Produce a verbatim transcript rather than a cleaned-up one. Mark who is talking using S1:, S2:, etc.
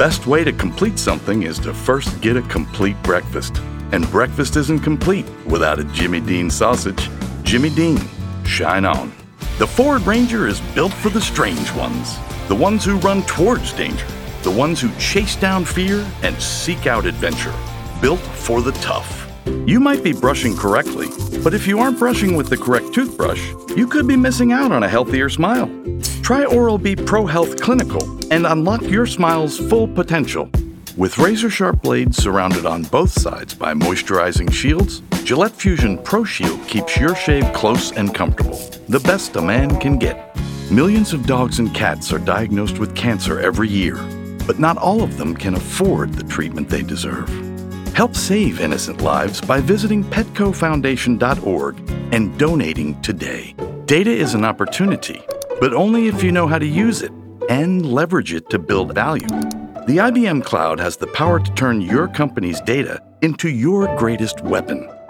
S1: best way to complete something is to first get a complete breakfast. And breakfast isn't complete without a Jimmy Dean sausage. Jimmy Dean, shine on. The Ford Ranger is built for the strange ones, the ones who run towards danger, the ones who chase down fear and seek out adventure. Built for the tough. You might be brushing correctly, but if you aren't brushing with the correct toothbrush, you could be missing out on a healthier smile. Try Oral-B Pro Health Clinical and unlock your smile's full potential. With razor-sharp blades surrounded on both sides by moisturizing shields, Gillette Fusion Pro Shield keeps your shave close and comfortable, the best a man can get. Millions of dogs and cats are diagnosed with cancer every year, but not all of them can afford the treatment they deserve. Help save innocent lives by visiting petco foundation dot org and donating today. Data is an opportunity, but only if you know how to use it and leverage it to build value. The I B M Cloud has the power to turn your company's data into your greatest weapon.